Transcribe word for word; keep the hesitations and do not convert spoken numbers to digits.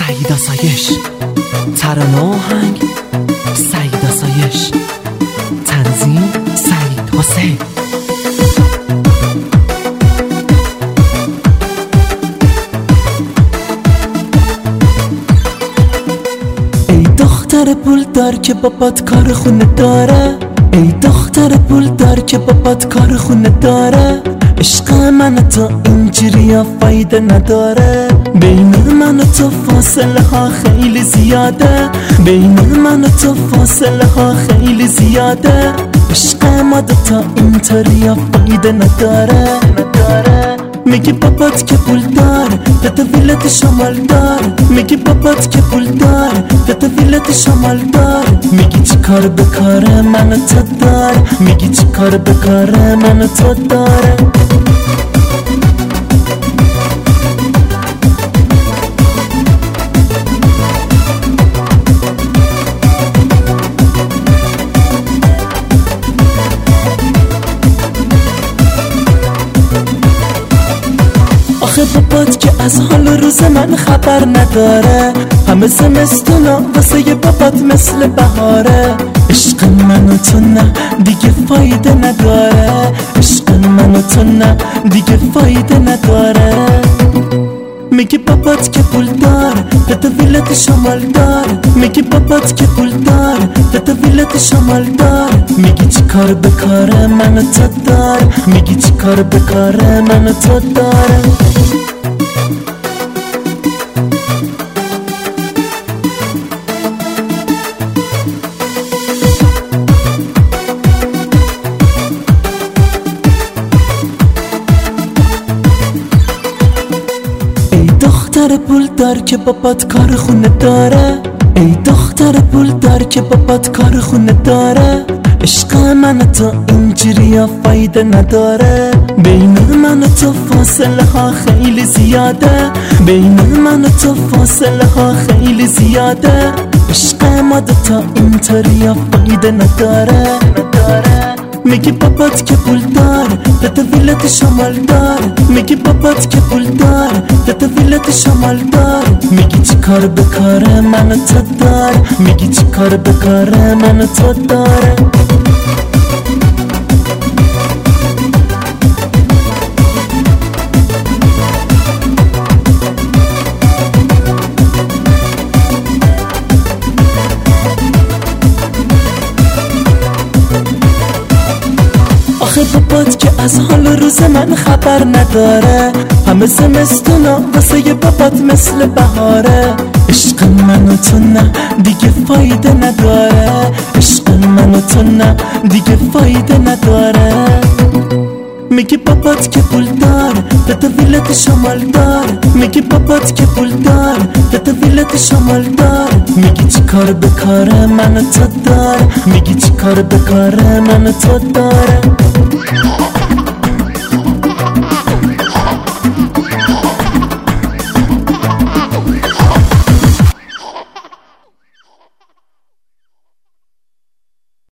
سعید آسایش، ترانه و آهنگ سعید آسایش، تنظیم سعید حسین. ای دختر پول دار که بابات کار خونه داره، ای دختر پول دار که بابات کار خونه داره، عشق من تو اینجوری ها فایده نداره، بین من و تو فاصله ها خیلی زیاده، بین من و تو فاصله ها خیلی زیاده، عشق ما دوتا اینطوری ها فایده نداره نداره. میگی بابات که پول دار داده ویلت شمال دار، میگی بابات که پول دار داده ویلت شمال دار، میگی چی کار به کار من و تو دار، میگی چی کار به کار من و تو داره. آخه بابات که از حال روز من خبر نداره، همه زمستونا واسه ی بابات مثل بهاره، عشق من و تو نه دیگه فایده نداره، عشق من و تو نه دیگه فایده نداره. میگی بابات که پول دار داده ویلت شمال دار، میگی بابات که پول دار داده ویلت شمال دار، میگی چی کار به کار من و تو دار، میگی چی کار به کار من و تو داره. دختر پول دار که بابات کار خونه داره، ای دختر پول دار که بابات کار خونه داره، عشق من تو اینجوری ها فایده نداره، بین من و تو فاصله ها خیلی زیاده، بین من و تو فاصله ها خیلی زیاده، عشق ما دوتا اینطوری ها فایده نداره نداره. میگی بابات که پول دار داده ویلت شمال دار، میگی بابات که پول دار داده ویلت شمال دار، میگی چی کار به کار من و تو دار، میگی چی کار به کار من و تو داره. آخه بابات که از حال روز من خبر نداره، همه زمستونا واسه ی بابات مثل بهاره، عشق من و تو نه دیگه فایده نداره، عشق من و تو نه دیگه فایده نداره. میگی بابات که پول دار داده ویلت شمال دار، میگی بابات که پول دار داده ویلت شمال دار، میگی چی کار به کار من و تو دار، میگی چی کار به کار من و تو داره.